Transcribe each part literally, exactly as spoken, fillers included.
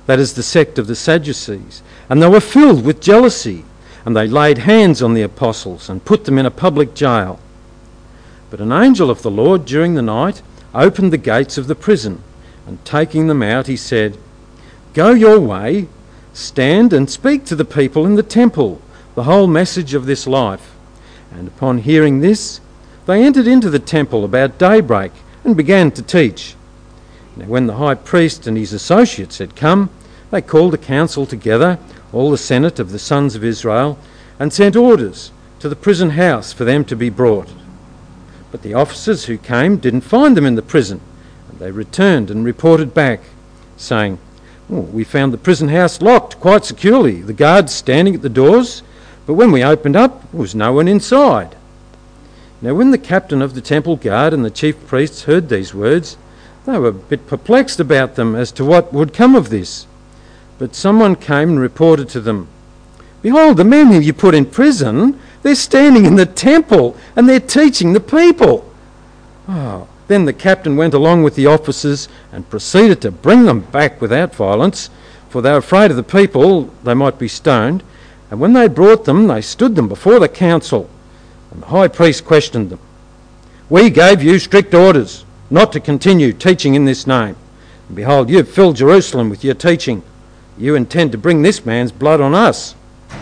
that is the sect of the Sadducees, and they were filled with jealousy, and they laid hands on the apostles and put them in a public jail. But an angel of the Lord during the night opened the gates of the prison, and taking them out he said, "Go your way, stand and speak to the people in the temple the whole message of this life." And upon hearing this, they entered into the temple about daybreak and began to teach. Now when the high priest and his associates had come, they called a council together, all the senate of the sons of Israel, and sent orders to the prison house for them to be brought. But the officers who came didn't find them in the prison, and they returned and reported back, saying, "Oh, we found the prison house locked quite securely, the guards standing at the doors, but when we opened up, there was no one inside." Now when the captain of the temple guard and the chief priests heard these words, they were a bit perplexed about them as to what would come of this. But someone came and reported to them, "Behold, the men whom you put in prison, they're standing in the temple and they're teaching the people." Oh, then the captain went along with the officers and proceeded to bring them back without violence, for they were afraid of the people, they might be stoned. And when they brought them, they stood them before the council. And the high priest questioned them. "We gave you strict orders not to continue teaching in this name. And behold, you have filled Jerusalem with your teaching. You intend to bring this man's blood on us."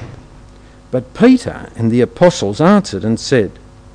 But Peter and the apostles answered and said,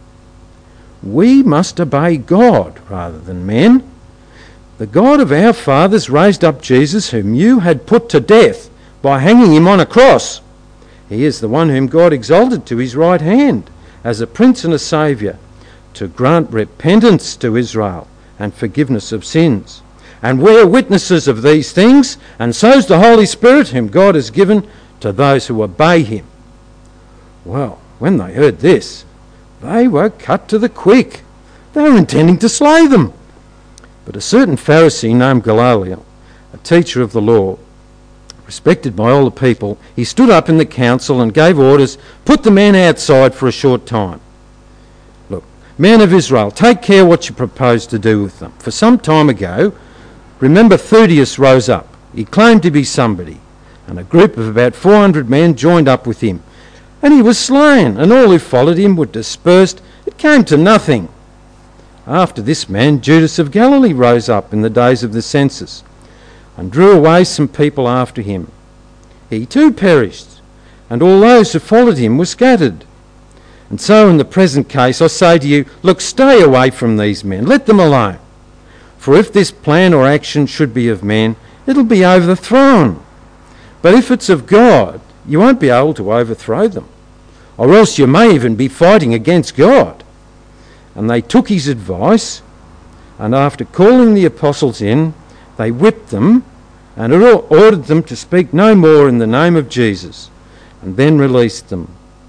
"We must obey God rather than men. The God of our fathers raised up Jesus, whom you had put to death by hanging him on a cross. He is the one whom God exalted to his right hand as a prince and a saviour, to grant repentance to Israel and forgiveness of sins. And we are witnesses of these things, and so is the Holy Spirit, whom God has given to those who obey him." Well, when they heard this, they were cut to the quick. They were intending to slay them. But a certain Pharisee named Gamaliel, a teacher of the law, respected by all the people, he stood up in the council and gave orders, "Put the men outside for a short time. Look, men of Israel, take care what you propose to do with them. For some time ago, remember Theudas rose up. He claimed to be somebody, and a group of about four hundred men joined up with him. And he was slain, and all who followed him were dispersed. It came to nothing. After this man, Judas of Galilee rose up in the days of the census, and drew away some people after him. He too perished, and all those who followed him were scattered. And so in the present case I say to you, look, stay away from these men, let them alone. For if this plan or action should be of men, it'll be overthrown. But if it's of God, you won't be able to overthrow them, or else you may even be fighting against God." And they took his advice, and after calling the apostles in, they whipped them and ordered them to speak no more in the name of Jesus, and then released them.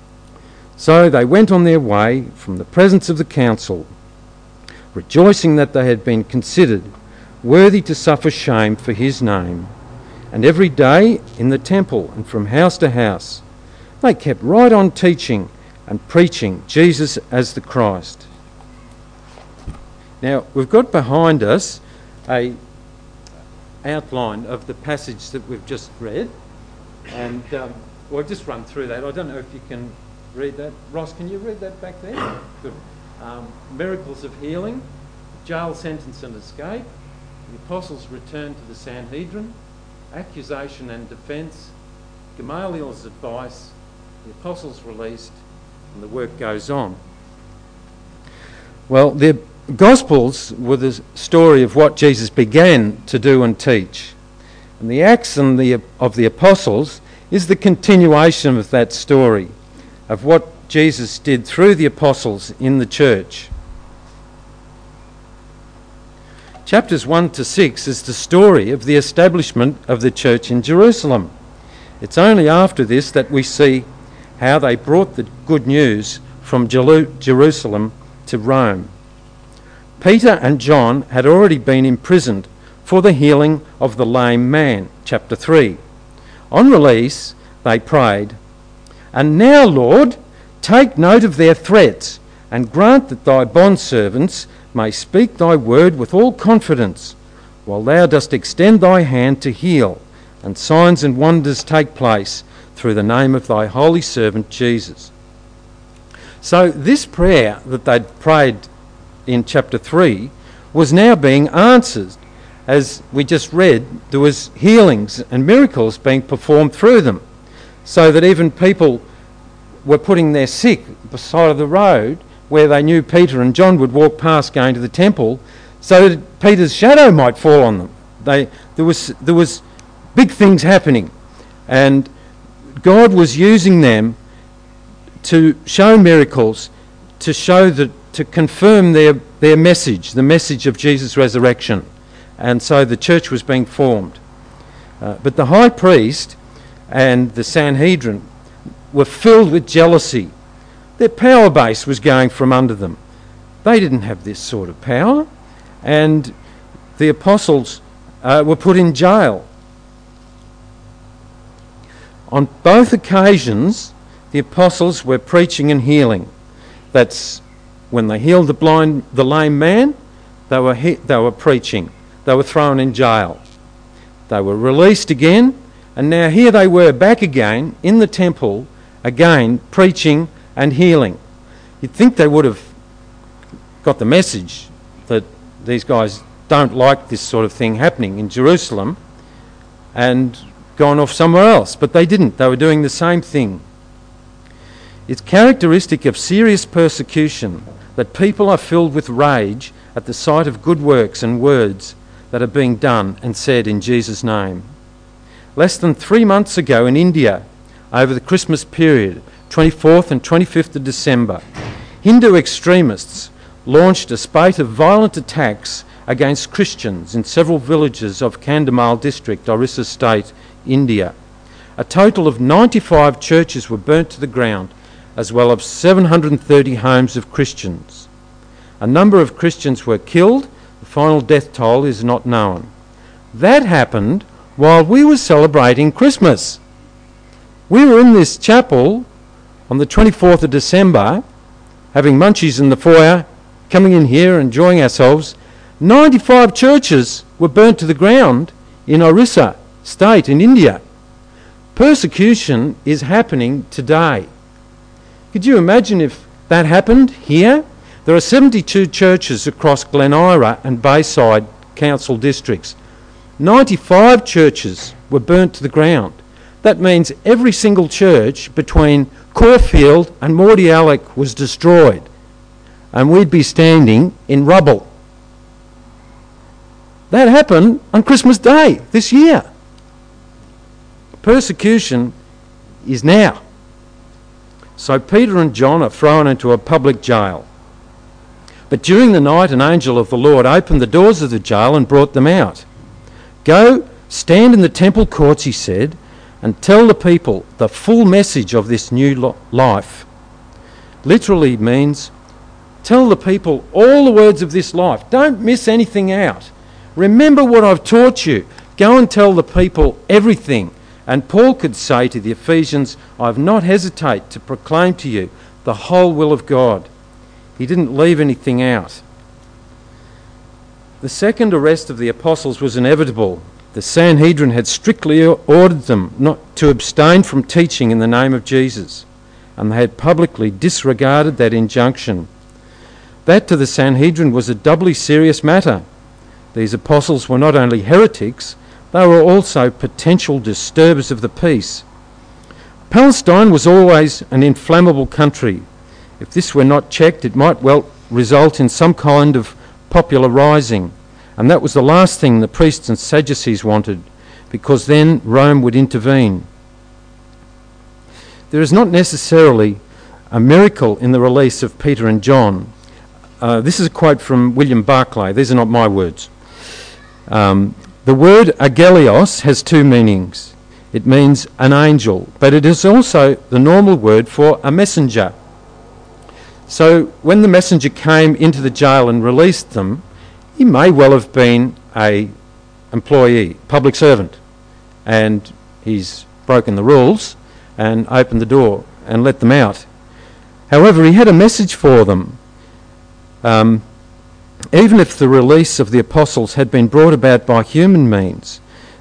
So they went on their way from the presence of the council, rejoicing that they had been considered worthy to suffer shame for his name. And every day in the temple and from house to house, they kept right on teaching and preaching Jesus as the Christ. Now, we've got behind us a outline of the passage that we've just read, and um, we'll just run through that. I don't know if you can read that. Ross, can you read that back there? Good. Um, miracles of healing, jail sentence and escape, the apostles' return to the Sanhedrin, accusation and defence, Gamaliel's advice, the apostles released, and the work goes on. Well, the Gospels were the story of what Jesus began to do and teach. And the Acts and the, of the Apostles is the continuation of that story, of what Jesus did through the apostles in the church. Chapters one to six is the story of the establishment of the church in Jerusalem. It's only after this that we see how they brought the good news from Jerusalem to Rome. Peter and John had already been imprisoned for the healing of the lame man, chapter three. On release, they prayed, "And now, Lord, take note of their threats, and grant that thy bondservants may speak thy word with all confidence, while thou dost extend thy hand to heal, and signs and wonders take place through the name of thy holy servant Jesus. So this prayer that they'd prayed in chapter three was now being answered. As we just read, there was healings and miracles being performed through them, so that even people were putting their sick beside of the road where they knew Peter and John would walk past going to the temple, so that Peter's shadow might fall on them. They, there was, there was big things happening, and God was using them to show miracles, to show that, to confirm their, their message, the message of Jesus' resurrection. And so the church was being formed. Uh, but the high priest and the Sanhedrin were filled with jealousy. Their power base was going from under them. They didn't have this sort of power. And the apostles uh, were put in jail. On both occasions, the apostles were preaching and healing. That's when they healed the blind, the lame man, they were he- they were preaching. They were thrown in jail. They were released again, and now here they were back again in the temple, again preaching and healing. You'd think they would have got the message that these guys don't like this sort of thing happening in Jerusalem and gone off somewhere else, but they didn't. They were doing the same thing. It's characteristic of serious persecution that people are filled with rage at the sight of good works and words that are being done and said in Jesus' name. Less than three months ago in India, over the Christmas period, twenty-fourth and twenty-fifth of December, Hindu extremists launched a spate of violent attacks against Christians in several villages of Kandhamal district, Orissa state, India. A total of ninety-five churches were burnt to the ground, as well as seven hundred thirty homes of Christians. A number of Christians were killed. The final death toll is not known. That happened while we were celebrating Christmas. We were in this chapel on the twenty-fourth of December, having munchies in the foyer, coming in here, enjoying ourselves. ninety-five churches were burnt to the ground in Orissa state in India. Persecution is happening today. Could you imagine if that happened here? There are seventy-two churches across Glen Ira and Bayside council districts. ninety-five churches were burnt to the ground. That means every single church between Caulfield and Mordialloc was destroyed, and we'd be standing in rubble. That happened on Christmas Day this year. Persecution is now. So Peter and John are thrown into a public jail. But during the night, an angel of the Lord opened the doors of the jail and brought them out. Go, stand in the temple courts, he said, and tell the people the full message of this new lo- life. Literally means tell the people all the words of this life. Don't miss anything out. Remember what I've taught you. Go and tell the people everything. And Paul could say to the Ephesians, I have not hesitated to proclaim to you the whole will of God. He didn't leave anything out. The second arrest of the apostles was inevitable. The Sanhedrin had strictly ordered them not to abstain from teaching in the name of Jesus, and they had publicly disregarded that injunction. That to the Sanhedrin was a doubly serious matter. These apostles were not only heretics, they were also potential disturbers of the peace. Palestine was always an inflammable country. If this were not checked, it might well result in some kind of popular rising. And that was the last thing the priests and Sadducees wanted, because then Rome would intervene. There is not necessarily a miracle in the release of Peter and John. Uh, this is a quote from William Barclay. These are not my words. Um, the word agelios has two meanings. It means an angel, but it is also the normal word for a messenger. So when the messenger came into the jail and released them, he may well have been a employee, public servant, and he's broken the rules and opened the door and let them out. However, he had a message for them. Um, even if the release of the apostles had been brought about by human means,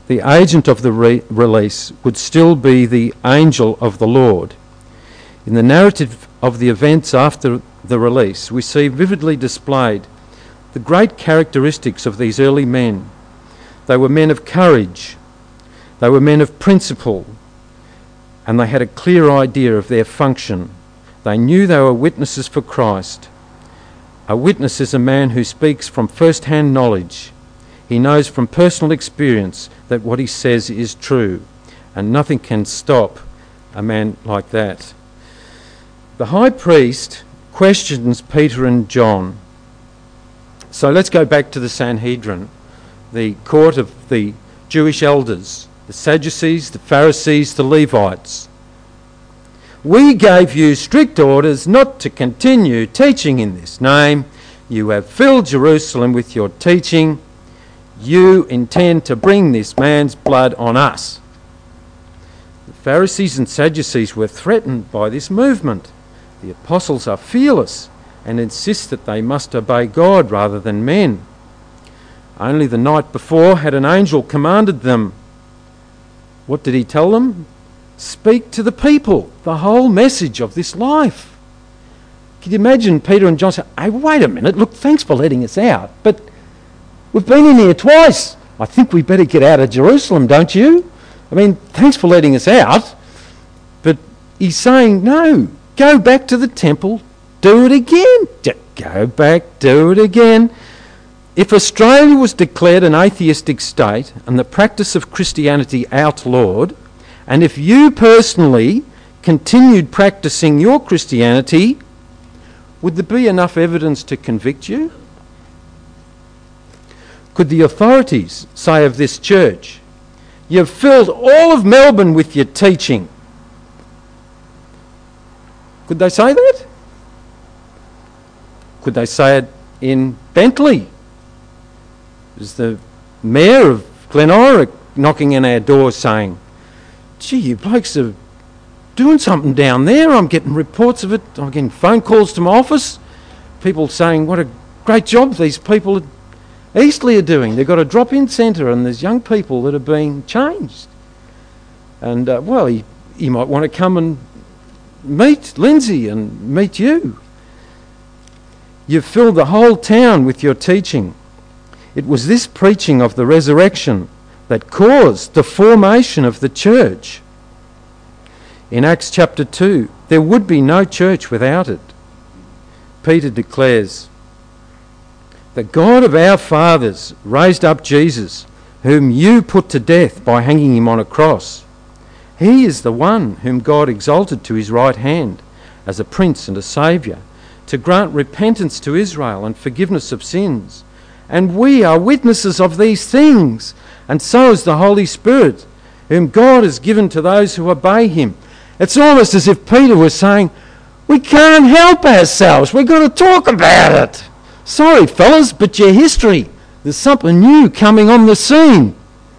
the agent of the re- release would still be the angel of the Lord. In the narrative of the events after the release, we see vividly displayed the great characteristics of these early men. They were men of courage, they were men of principle, and they had a clear idea of their function. They knew they were witnesses for Christ. A witness is a man who speaks from first-hand knowledge. He knows from personal experience that what he says is true, and nothing can stop a man like that. The high priest questions Peter and John. So let's go back to the Sanhedrin, the court of the Jewish elders, the Sadducees, the Pharisees, the Levites. We gave you strict orders not to continue teaching in this name. You have filled Jerusalem with your teaching. You intend to bring this man's blood on us. The Pharisees and Sadducees were threatened by this movement. The apostles are fearless and insist that they must obey God rather than men. Only the night before had an angel commanded them. What did he tell them? Speak to the people the whole message of this life. Can you imagine Peter and John say, hey, wait a minute, look, thanks for letting us out, but we've been in here twice. I think we better get out of Jerusalem, don't you? I mean, thanks for letting us out. But he's saying, no, go back to the temple, do it again. Just go back, do it again. If Australia was declared an atheistic state and the practice of Christianity outlawed, and if you personally continued practicing your Christianity, would there be enough evidence to convict you? Could the authorities say of this church, you've filled all of Melbourne with your teaching? Could they say that? Could they say it in Bentley? Is the mayor of Glenora knocking in our doors saying, gee, you blokes are doing something down there. I'm getting reports of it. I'm getting phone calls to my office. People saying what a great job these people at Eastleigh are doing. They've got a drop-in centre and there's young people that are being changed. And, uh, well, he, he might want to come and meet Lindsay and meet you. You've filled the whole town with your teaching. It was this preaching of the resurrection that caused the formation of the church. In Acts chapter two, there would be no church without it. Peter declares, the God of our fathers raised up Jesus, whom you put to death by hanging him on a cross. He is the one whom God exalted to his right hand as a prince and a saviour, to grant repentance to Israel and forgiveness of sins. And we are witnesses of these things, and so is the Holy Spirit, whom God has given to those who obey him. It's almost as if Peter was saying, we can't help ourselves, we've got to talk about it. Sorry, fellas, but your history, there's something new coming on the scene.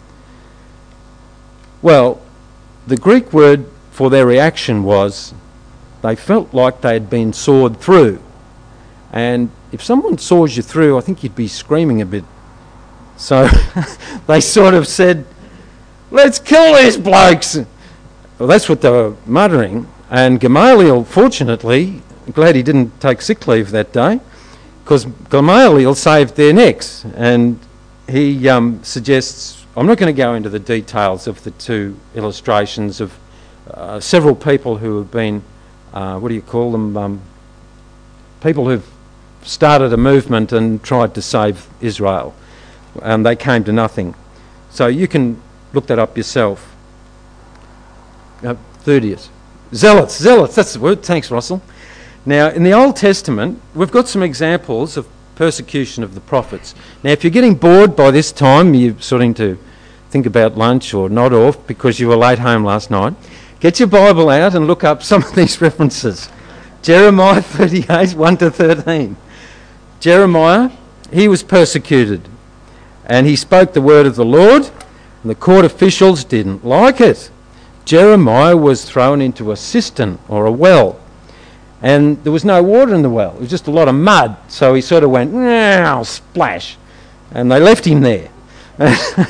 Well, the Greek word for their reaction was, they felt like they had been sawed through. And if someone saws you through, I think you'd be screaming a bit. So they sort of said, let's kill these blokes. Well, that's what they were muttering. And Gamaliel, fortunately, glad he didn't take sick leave that day, because Gamaliel saved their necks. And he um, suggests, I'm not going to go into the details of the two illustrations of uh, several people who have been, uh, what do you call them, um, people who've started a movement and tried to save Israel. And they came to nothing. So you can look that up yourself. Uh, thirtieth. Zealots, zealots, that's the word. Thanks, Russell. Now, in the Old Testament, we've got some examples of persecution of the prophets. Now, if you're getting bored by this time, you're starting to think about lunch or nod off because you were late home last night, get your Bible out and look up some of these references. Jeremiah thirty-eight, one to thirteen. Jeremiah, he was persecuted, and he spoke the word of the Lord, and the court officials didn't like it. Jeremiah was thrown into a cistern or a well, and there was no water in the well. It was just a lot of mud, so he sort of went, splash, and they left him there.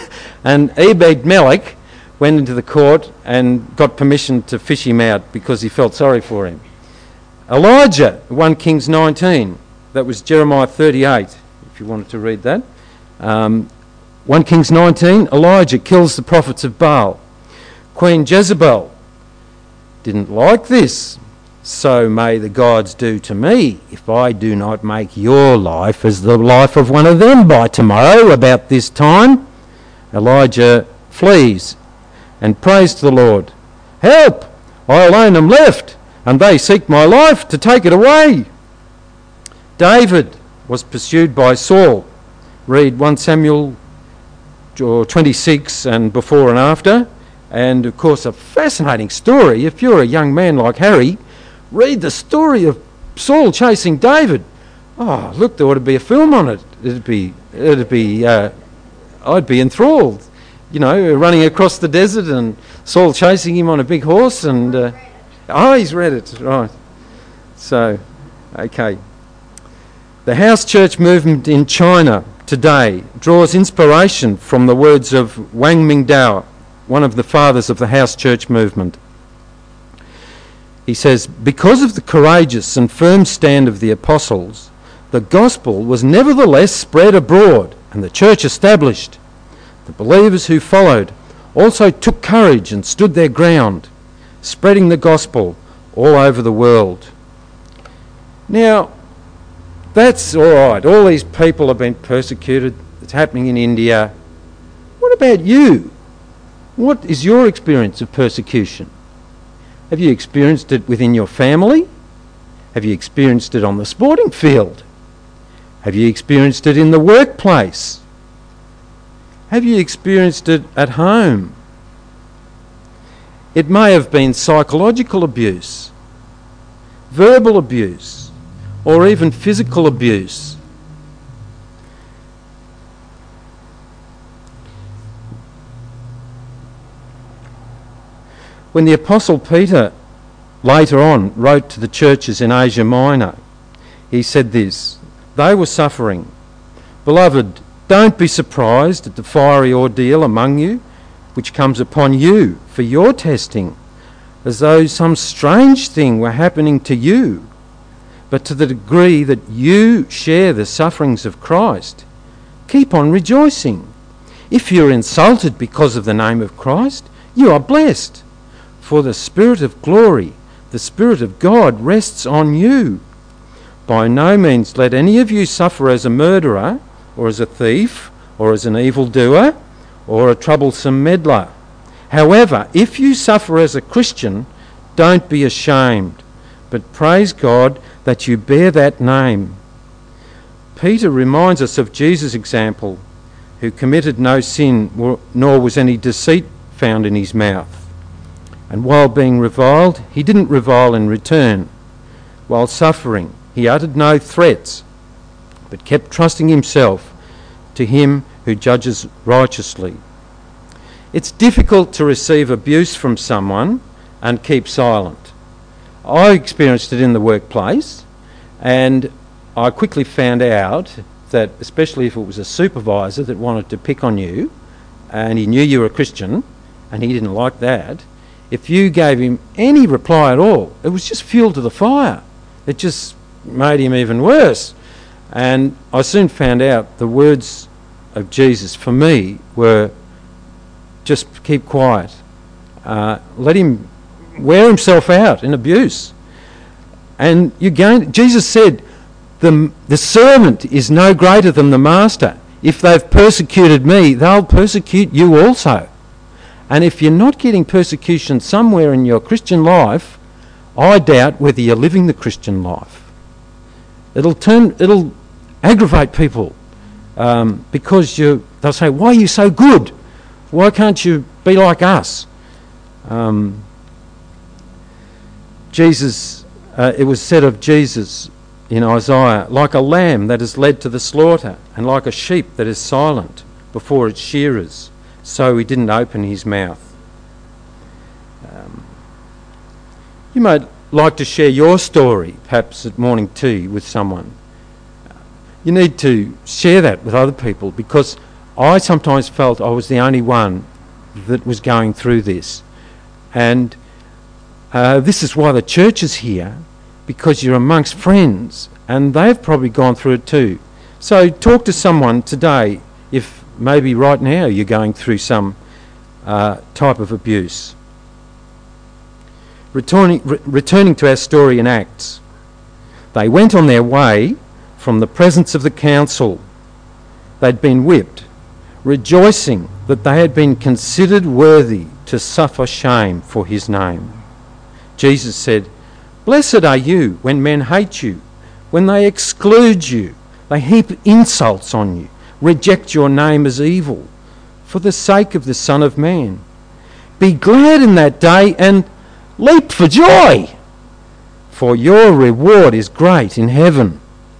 And Ebed-Melech went into the court and got permission to fish him out because he felt sorry for him. Elijah, First Kings nineteen, that was Jeremiah thirty-eight, if you wanted to read that. Um, First Kings nineteen, Elijah kills the prophets of Baal. Queen Jezebel didn't like this. So may the gods do to me if I do not make your life as the life of one of them by tomorrow about this time. Elijah flees and prays to the Lord. Help! I alone am left, and they seek my life to take it away. David was pursued by Saul. Read First Samuel twenty-six and before and after. And of course a fascinating story. If you're a young man like Harry, read the story of Saul chasing David. Oh, look, there ought to be a film on it. It'd be, it'd be, uh, I'd be enthralled. You know, running across the desert and Saul chasing him on a big horse. And uh, oh, he's read it, right? So, okay. The house church movement in China today draws inspiration from the words of Wang Mingdao, one of the fathers of the house church movement. He says, because of the courageous and firm stand of the apostles, the gospel was nevertheless spread abroad and the church established. The believers who followed also took courage and stood their ground, spreading the gospel all over the world. Now, that's all right. All these people have been persecuted. It's happening in India. What about you? What is your experience of persecution? Have you experienced it within your family? Have you experienced it on the sporting field? Have you experienced it in the workplace? Have you experienced it at home? It may have been psychological abuse, verbal abuse, or even physical abuse. When the Apostle Peter later on wrote to the churches in Asia Minor, he said this, they were suffering. Beloved, don't be surprised at the fiery ordeal among you, which comes upon you for your testing, as though some strange thing were happening to you. But to the degree that you share the sufferings of Christ, keep on rejoicing. If you're insulted because of the name of Christ, you are blessed. For the Spirit of glory, the Spirit of God rests on you. By no means let any of you suffer as a murderer, or as a thief, or as an evildoer, or a troublesome meddler. However, if you suffer as a Christian, don't be ashamed, but praise God that you bear that name. Peter reminds us of Jesus' example, who committed no sin, nor was any deceit found in his mouth. And while being reviled, he didn't revile in return. While suffering, he uttered no threats, but kept trusting himself to him who judges righteously. It's difficult to receive abuse from someone and keep silent. I experienced it in the workplace, and I quickly found out that, especially if it was a supervisor that wanted to pick on you, and he knew you were a Christian, and he didn't like that, if you gave him any reply at all, it was just fuel to the fire. It just made him even worse. And I soon found out the words of Jesus for me were just keep quiet. Uh, let him wear himself out in abuse. And you gain, Jesus said, the, the servant is no greater than the master. If they've persecuted me, they'll persecute you also. And if you're not getting persecution somewhere in your Christian life, I doubt whether you're living the Christian life. It'll turn, it'll aggravate people um, because you. They'll say, "Why are you so good? Why can't you be like us?" Um, Jesus, uh, it was said of Jesus in Isaiah, like a lamb that is led to the slaughter, and like a sheep that is silent before its shearers, so he didn't open his mouth. Um, you might like to share your story, perhaps at morning tea with someone. You need to share that with other people, because I sometimes felt I was the only one that was going through this. And uh, this is why the church is here, because you're amongst friends, and they've probably gone through it too. So talk to someone today if maybe right now you're going through some uh, type of abuse. Returning, re- returning to our story in Acts, they went on their way from the presence of the council. They'd been whipped, rejoicing that they had been considered worthy to suffer shame for his name. Jesus said, "Blessed are you when men hate you, when they exclude you, they heap insults on you, reject your name as evil, for the sake of the Son of Man. Be glad in that day and leap for joy, for your reward is great in heaven."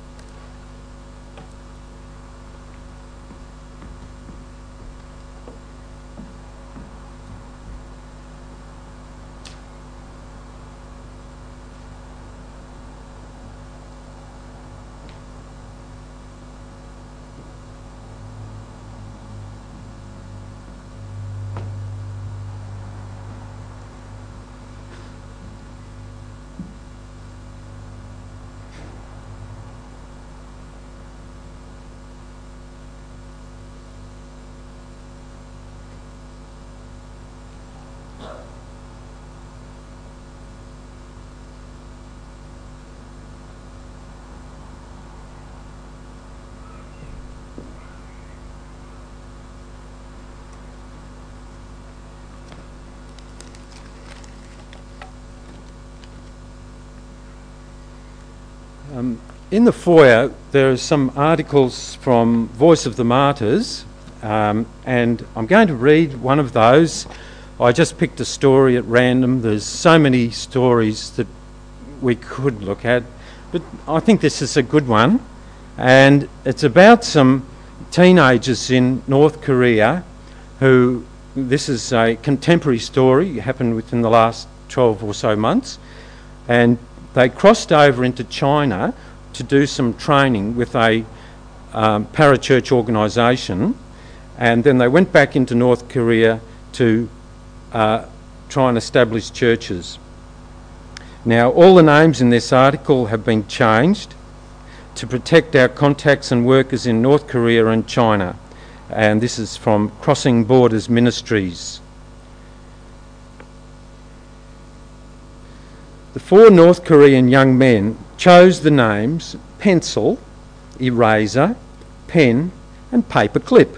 Um, in the foyer there are some articles from Voice of the Martyrs, um, and I'm going to read one of those. I just picked a story at random. There's so many stories that we could look at, but I think this is a good one, and it's about some teenagers in North Korea who, this is a contemporary story, happened within the last twelve or so months, and they crossed over into China to do some training with a um, parachurch organisation, and then they went back into North Korea to uh, try and establish churches. Now, all the names in this article have been changed to protect our contacts and workers in North Korea and China, and this is from Crossing Borders Ministries. The four North Korean young men chose the names Pencil, Eraser, Pen and Paperclip.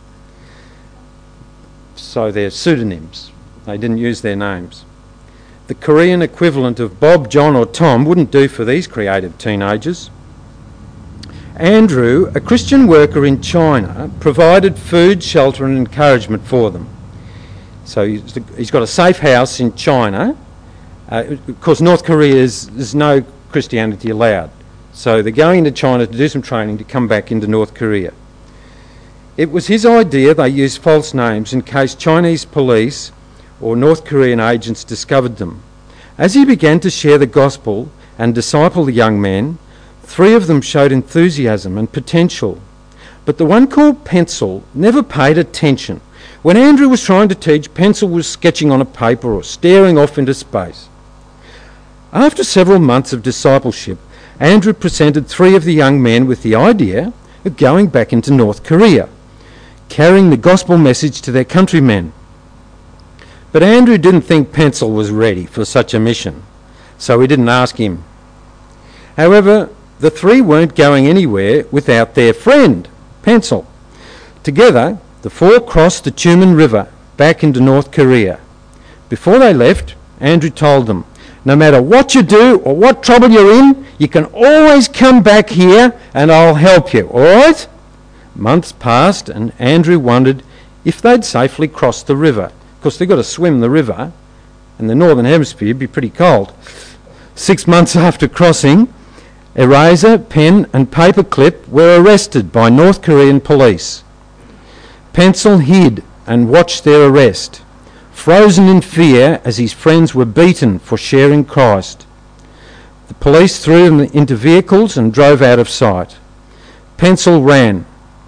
So they're pseudonyms. They didn't use their names. The Korean equivalent of Bob, John or Tom wouldn't do for these creative teenagers. Andrew, a Christian worker in China, provided food, shelter and encouragement for them. So he's got a safe house in China. Uh, of course, North Korea is there's no Christianity allowed, so they're going into China to do some training to come back into North Korea. It was his idea they used false names in case Chinese police or North Korean agents discovered them. As he began to share the gospel and disciple the young men, three of them showed enthusiasm and potential, but the one called Pencil never paid attention. When Andrew was trying to teach, Pencil was sketching on a paper or staring off into space. After several months of discipleship, Andrew presented three of the young men with the idea of going back into North Korea, carrying the gospel message to their countrymen. But Andrew didn't think Pencil was ready for such a mission, so he didn't ask him. However, the three weren't going anywhere without their friend, Pencil. Together, the four crossed the Tumen River back into North Korea. Before they left, Andrew told them, "No matter what you do or what trouble you're in, you can always come back here and I'll help you, all right?" Months passed and Andrew wondered if they'd safely crossed the river. Of course, they've got to swim the river, and the Northern Hemisphere would be pretty cold. Six months after crossing, Eraser, Pen and Paperclip were arrested by North Korean police. Pencil hid and watched their arrest, frozen in fear as his friends were beaten for sharing Christ. The police threw them into vehicles and drove out of sight. Pencil ran.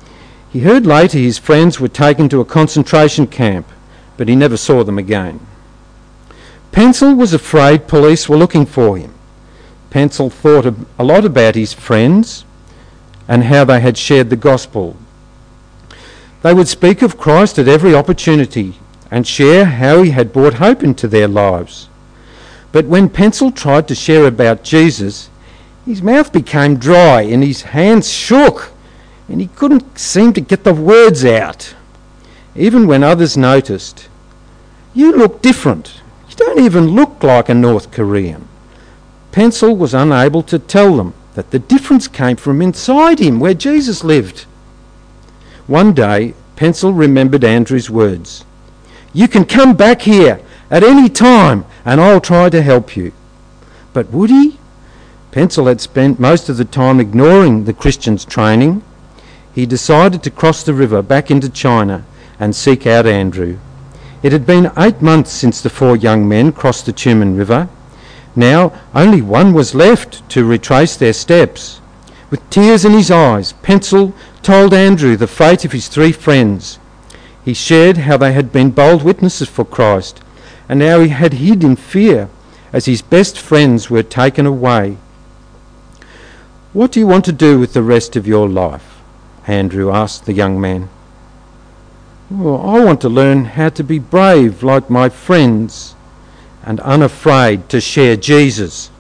He heard later his friends were taken to a concentration camp, but he never saw them again. Pencil was afraid police were looking for him. Pencil thought a lot about his friends and how they had shared the gospel. They would speak of Christ at every opportunity and share how he had brought hope into their lives. But when Pencil tried to share about Jesus, his mouth became dry and his hands shook, and he couldn't seem to get the words out. Even when others noticed, "You look different. You don't even look like a North Korean." Pencil was unable to tell them that the difference came from inside him, where Jesus lived. One day, Pencil remembered Andrew's words. "You can come back here at any time and I'll try to help you." But would he? Pencil had spent most of the time ignoring the Christians' training. He decided to cross the river back into China and seek out Andrew. It had been eight months since the four young men crossed the Tumen River. Now only one was left to retrace their steps. With tears in his eyes, Pencil told Andrew the fate of his three friends. He shared how they had been bold witnesses for Christ, and how he had hid in fear as his best friends were taken away. "What do you want to do with the rest of your life?" Andrew asked the young man. "Well, I want to learn how to be brave like my friends and unafraid to share Jesus."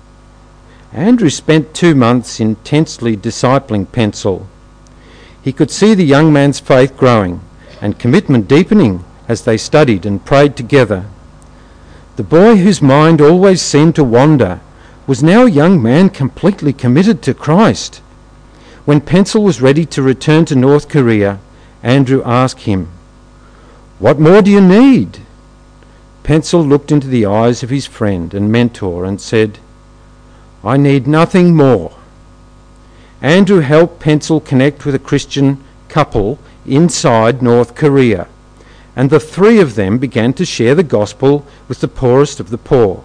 Andrew spent two months intensely discipling Pencil. He could see the young man's faith growing and commitment deepening as they studied and prayed together. The boy whose mind always seemed to wander was now a young man completely committed to Christ. When Pencil was ready to return to North Korea, Andrew asked him, "What more do you need?" Pencil looked into the eyes of his friend and mentor and said, "I need nothing more." Andrew helped Pencil connect with a Christian couple inside North Korea, and the three of them began to share the gospel with the poorest of the poor.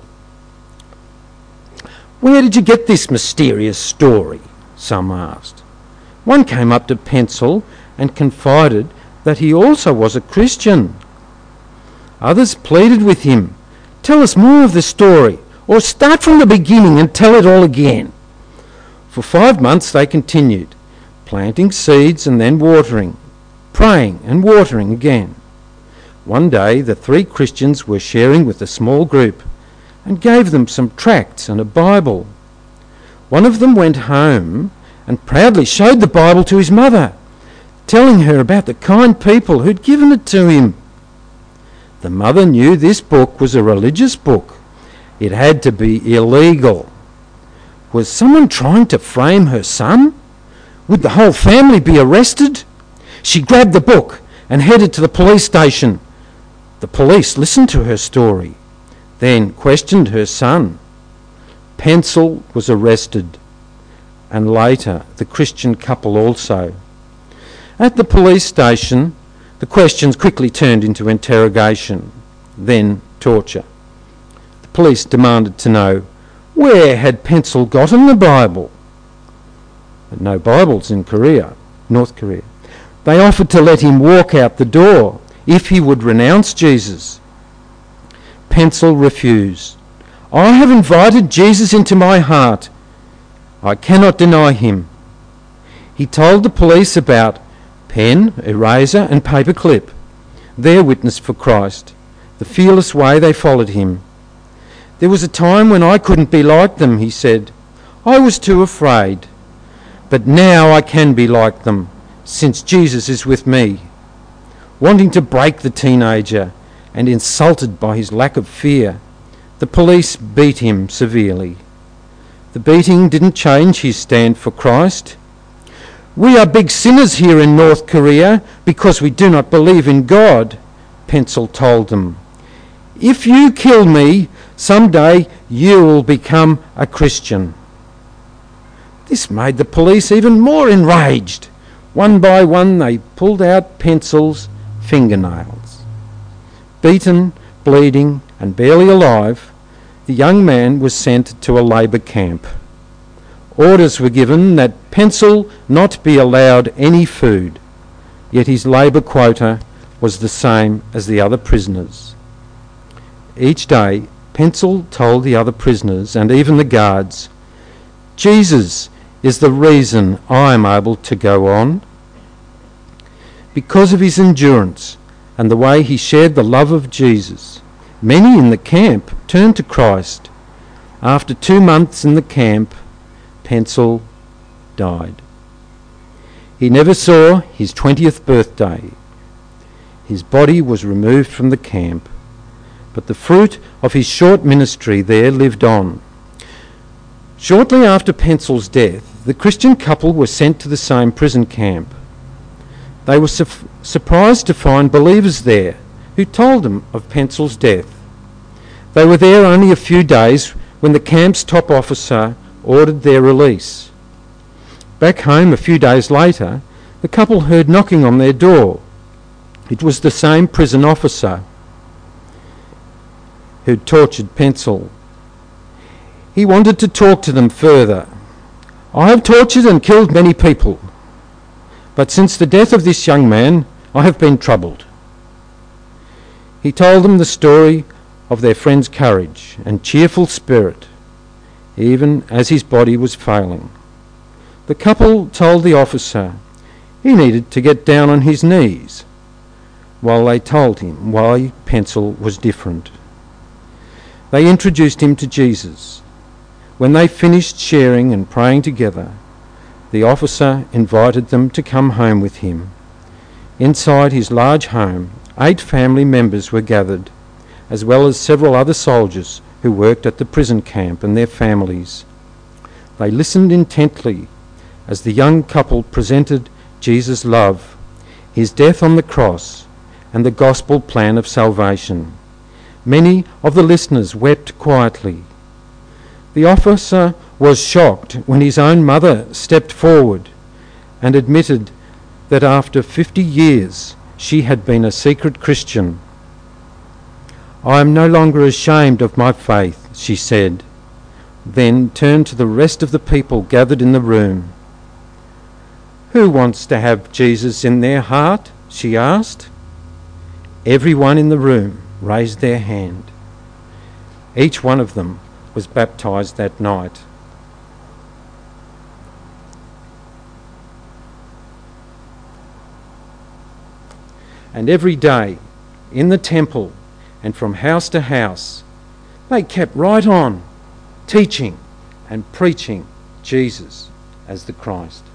"Where did you get this mysterious story?" some asked. One came up to Pencil and confided that he also was a Christian. Others pleaded with him, "Tell us more of the story, or start from the beginning and tell it all again." For five months they continued, planting seeds and then watering, praying and watering again. One day the three Christians were sharing with a small group and gave them some tracts and a Bible. One of them went home and proudly showed the Bible to his mother, telling her about the kind people who'd given it to him. The mother knew this book was a religious book. It had to be illegal. Was someone trying to frame her son? Would the whole family be arrested? She grabbed the book and headed to the police station. The police listened to her story, then questioned her son. Pencil was arrested, and later the Christian couple also. At the police station, the questions quickly turned into interrogation, then torture. The police demanded to know, where had Pencil gotten the Bible? No Bibles in Korea, North Korea. They offered to let him walk out the door if he would renounce Jesus. Pencil refused. "I have invited Jesus into my heart. I cannot deny him." He told the police about pen, eraser and paperclip, their witness for Christ, the fearless way they followed him. "There was a time when I couldn't be like them," he said. "I was too afraid. But now I can be like them, since Jesus is with me." Wanting to break the teenager and insulted by his lack of fear, the police beat him severely. The beating didn't change his stand for Christ. "We are big sinners here in North Korea because we do not believe in God," Pencil told them. "If you kill me, someday you will become a Christian." This made the police even more enraged. One by one they pulled out Pencil's fingernails. Beaten, bleeding and barely alive, the young man was sent to a labour camp. Orders were given that Pencil not be allowed any food. yet his labour quota was the same as the other prisoners. Each day, Pencil told the other prisoners and even the guards, "Jesus is the reason I am able to go on." Because of his endurance and the way he shared the love of Jesus, many in the camp turned to Christ. After two months in the camp, Pencil died. He never saw his twentieth birthday. His body was removed from the camp, but the fruit of his short ministry there lived on. Shortly after Pencil's death, the Christian couple were sent to the same prison camp. They were su- surprised to find believers there who told them of Pencil's death. They were there only a few days when the camp's top officer ordered their release. Back home a few days later, the couple heard knocking on their door. It was the same prison officer who'd tortured Pencil. He wanted to talk to them further. "I have tortured and killed many people, but since the death of this young man, I have been troubled." He told them the story of their friend's courage and cheerful spirit, even as his body was failing. The couple told the officer he needed to get down on his knees, while they told him why Pencil was different. They introduced him to Jesus. When they finished sharing and praying together, the officer invited them to come home with him. Inside his large home, eight family members were gathered, as well as several other soldiers who worked at the prison camp and their families. They listened intently as the young couple presented Jesus' love, his death on the cross, and the gospel plan of salvation. Many of the listeners wept quietly. The officer was shocked when his own mother stepped forward and admitted that after fifty years she had been a secret Christian. "I am no longer ashamed of my faith," she said, then turned to the rest of the people gathered in the room. "Who wants to have Jesus in their heart?" she asked. Everyone in the room raised their hand. Each one of them was baptized that night. And every day, in the temple and from house to house, they kept right on teaching and preaching Jesus as the Christ.